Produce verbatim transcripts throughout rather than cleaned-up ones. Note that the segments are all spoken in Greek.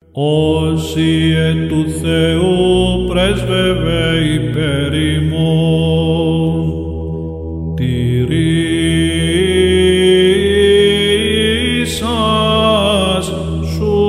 Όσιε του Θεού πρέσβευε υπέρ ημών, τηρήσας σου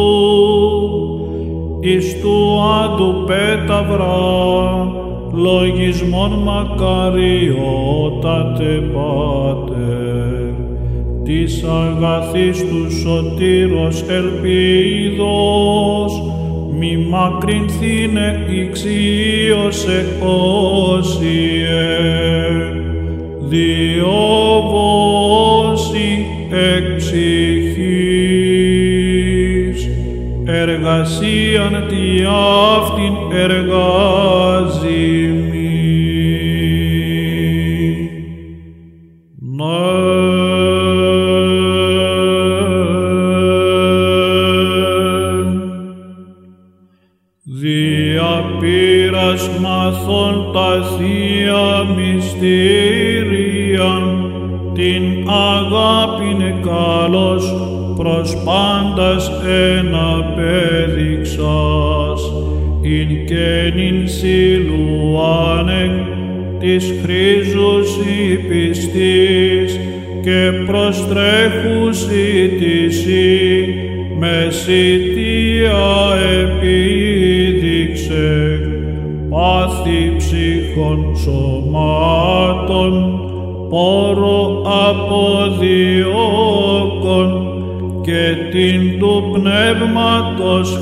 εις του άντου πέταυρα, λογισμόν μακαριότατε Πάτερ, της αγαθής του σωτήρος ελπίδος, μη μακρυνθήνε ηξίωσε όσιε, διόβωση εκ ψυχής, εργασίαν τι αυτήν εργάζει μη. Διαπήρας μαθών τα θεία μυστήρια, την αγάπην καλώς προς πάντας εναπέδειξας, ειν και νυν συλλουάνεκ της χρίζουσι πιστής και προστρέχουσι τησί μεσητεία επίδειξε, πάθη ψυχών σωμάτων, πόρο αποδιώκων και την του πνεύματος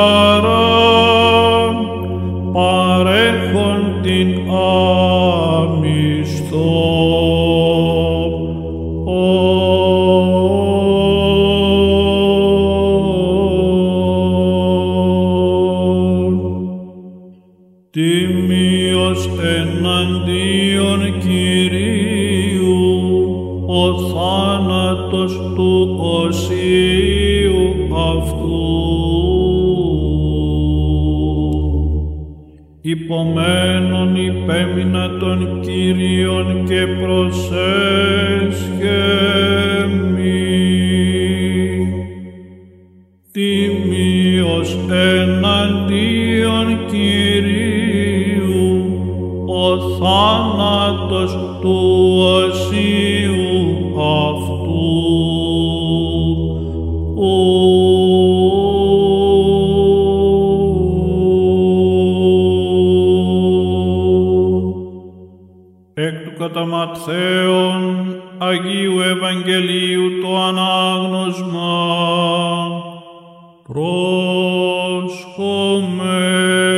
χαρά, παρέχον την αμισθό. Τιμίος εναντίον Κυρίου ο θάνατος του οσίου αυτού. Υπομένων υπέμεινα των Κύριων και προσέσχε μη. Τιμίος εναντίον Κυρίου ο θάνατος του οσίου αυτού. Εκ του κατά Ματθαίον Αγίου Ευαγγελίου το ανάγνωσμα. Πρόσχομαι.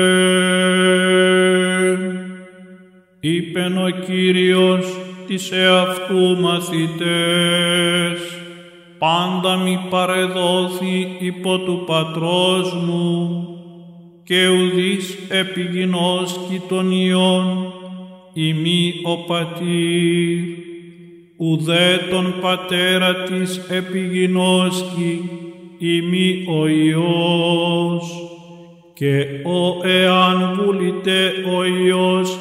Είπεν ο Κύριος της εαυτού μαθητές, πάντα μη παρεδόθη υπό του πατρός μου, και ουδείς επιγινώσκει των ιών, ημί ο πατήρ, ουδέ τον πατέρα της επιγινώσκει, ημί ο Υιός, και ο εάν βουλείται ο Υιός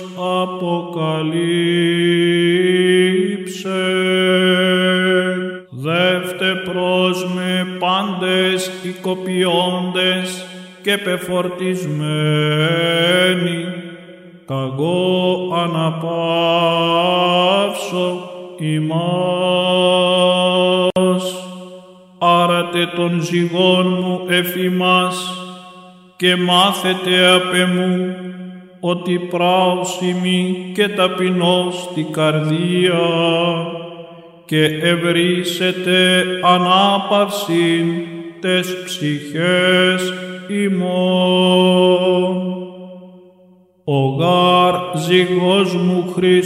αποκαλύψε. Δεύτε προς με πάντες οικοποιώντες και πεφορτισμένοι, καγώ αναπαύσω ημάς. Άρατε των ζυγών μου εφημάς και μάθετε απ' εμού, ότι πράωσιμη και ταπεινός την καρδία, και ευρύσετε ανάπαυσιν τες ψυχές ημών. Ο γάρ ζυγός μου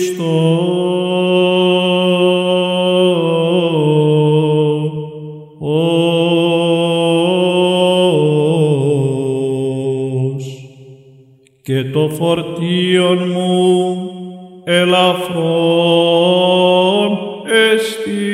Χριστός, και το φορτίον μου ελαφρόν εστί.